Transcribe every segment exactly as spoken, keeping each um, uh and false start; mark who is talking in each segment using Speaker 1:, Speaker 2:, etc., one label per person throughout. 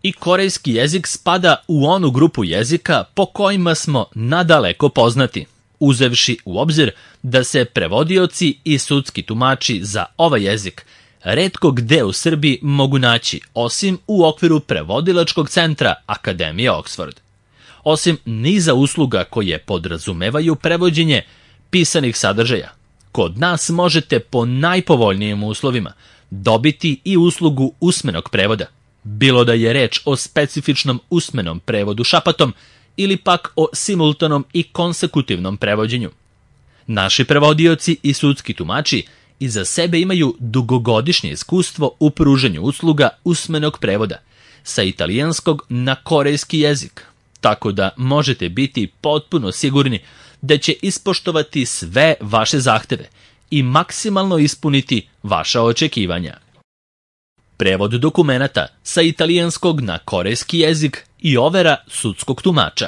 Speaker 1: I korejski jezik spada u onu grupu jezika po kojima smo nadaleko poznati, uzevši u obzir da se prevodioci i sudski tumači za ovaj jezik retko gde u Srbiji mogu naći, osim u okviru prevodilačkog centra Akademije Oxford. Osim niza usluga koje podrazumevaju prevođenje pisanih sadržaja, kod nas možete po najpovoljnijim uslovima dobiti i uslugu usmenog prevoda, bilo da je reč o specifičnom usmenom prevodu šapatom ili pak o simultanom i konsekutivnom prevođenju. Naši prevodioci i sudski tumači iza sebe imaju dugogodišnje iskustvo u pružanju usluga usmenog prevoda sa italijanskog na korejski jezik, tako da možete biti potpuno sigurni da će ispoštovati sve vaše zahteve i maksimalno ispuniti vaša očekivanja. Prevod dokumenata sa italijanskog na korejski jezik i overa sudskog tumača.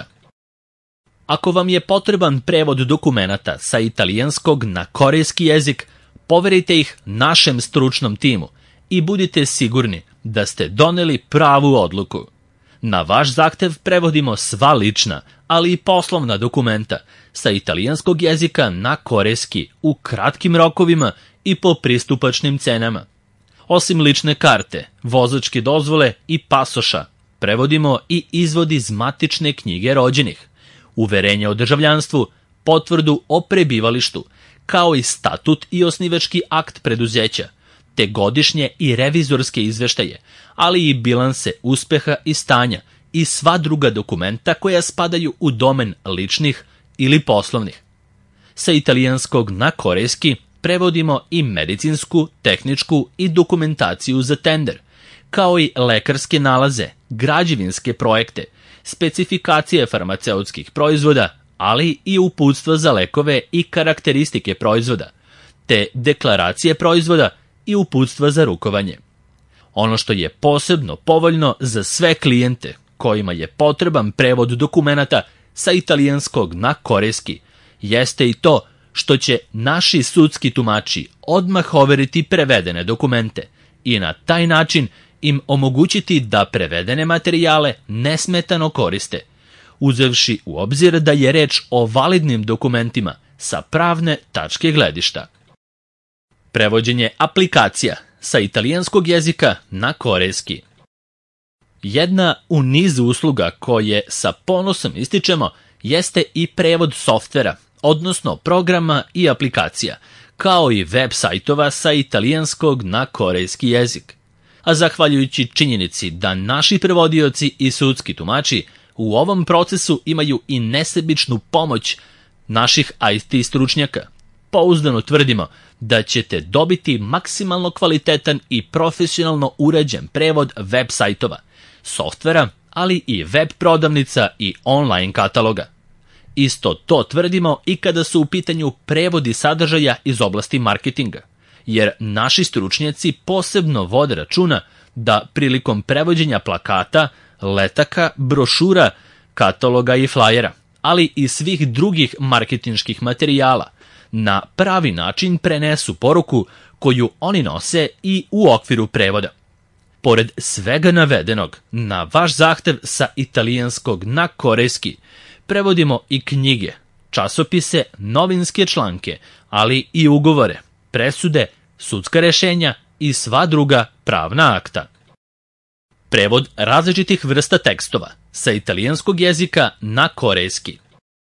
Speaker 1: Ako vam je potreban prevod dokumenata sa italijanskog na korejski jezik, poverite ih našem stručnom timu i budite sigurni da ste doneli pravu odluku. Na vaš zahtev prevodimo sva lična, ali i poslovna dokumenta sa italijanskog jezika na korejski u kratkim rokovima i po pristupačnim cenama. Osim lične karte, vozačke dozvole i pasoša, prevodimo i izvod iz matične knjige rođenih, uverenje o državljanstvu, potvrdu o prebivalištu, kao i statut i osnivački akt preduzeća, te godišnje i revizorske izveštaje, ali i bilanse uspeha i stanja i sva druga dokumenta koja spadaju u domen ličnih ili poslovnih. Sa italijanskog na korejski prevodimo i medicinsku, tehničku i dokumentaciju za tender, kao i lekarske nalaze, građevinske projekte, specifikacije farmaceutskih proizvoda, ali i uputstva za lekove i karakteristike proizvoda, te deklaracije proizvoda i uputstva za rukovanje. Ono što je posebno povoljno za sve klijente kojima je potreban prevod dokumenata sa italijanskog na korejski jeste i to što će naši sudski tumači odmah overiti prevedene dokumente i na taj način im omogućiti da prevedene materijale nesmetano koriste, uzevši u obzir da je reč o validnim dokumentima sa pravne tačke gledišta. Prevođenje aplikacija sa italijanskog jezika na korejski. Jedna u nizu usluga koje sa ponosom ističemo jeste i prevod softvera, odnosno programa i aplikacija, kao i web sajtova sa italijanskog na korejski jezik. A zahvaljujući činjenici da naši prevodioci i sudski tumači u ovom procesu imaju i nesebičnu pomoć naših I T stručnjaka, pouzdano tvrdimo da ćete dobiti maksimalno kvalitetan i profesionalno uređen prevod web sajtova, softvera, ali i web prodavnica i online kataloga. Isto to tvrdimo i kada su u pitanju prevodi sadržaja iz oblasti marketinga, jer naši stručnjaci posebno vode računa da prilikom prevođenja plakata, letaka, brošura, kataloga i flajera, ali i svih drugih marketinških materijala, na pravi način prenesu poruku koju oni nose i u okviru prevoda. Pored svega navedenog, na vaš zahtev sa italijanskog na korejski prevodimo i knjige, časopise, novinske članke, ali i ugovore, presude, sudska rešenja i sva druga pravna akta. Prevod različitih vrsta tekstova sa italijanskog jezika na korejski.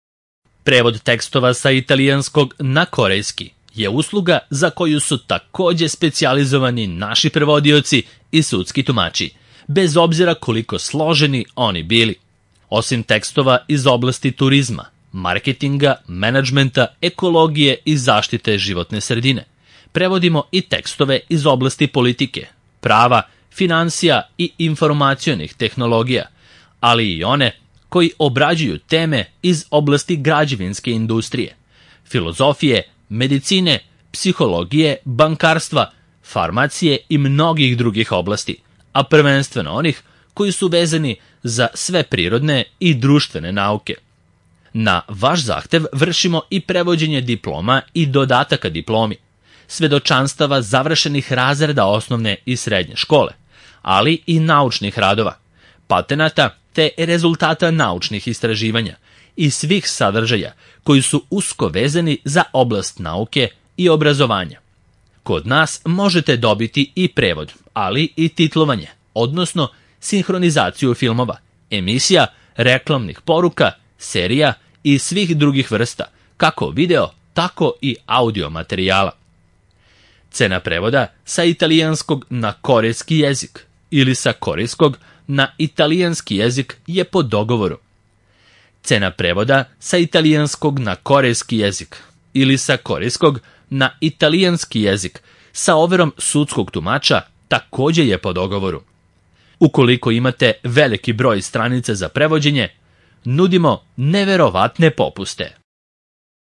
Speaker 1: Prevod tekstova sa italijanskog na korejski je usluga za koju su takođe specijalizovani naši prevodioci i sudski tumači, bez obzira koliko složeni oni bili. Osim tekstova iz oblasti turizma, marketinga, menadžmenta, ekologije i zaštite životne sredine, prevodimo i tekstove iz oblasti politike, prava, finansija i informacionih tehnologija, ali i one koji obrađuju teme iz oblasti građevinske industrije, filozofije, medicine, psihologije, bankarstva, farmacije i mnogih drugih oblasti, a prvenstveno onih koji su vezani za sve prirodne i društvene nauke. Na vaš zahtev vršimo i prevođenje diploma i dodataka diplomi, svedočanstava završenih razreda osnovne i srednje škole, ali i naučnih radova, patenata te rezultata naučnih istraživanja i svih sadržaja koji su usko vezani za oblast nauke i obrazovanja. Kod nas možete dobiti i prevod, ali i titlovanje, odnosno sinhronizaciju filmova, emisija, reklamnih poruka, serija i svih drugih vrsta, kako video, tako i audio materijala. Cena prevoda sa italijanskog na korejski jezik ili sa korejskog na italijanski jezik je po dogovoru. Cena prevoda sa italijanskog na korejski jezik ili sa korejskog na italijanski jezik sa overom sudskog tumača također je po dogovoru. Ukoliko imate veliki broj stranica za prevođenje, nudimo neverovatne popuste.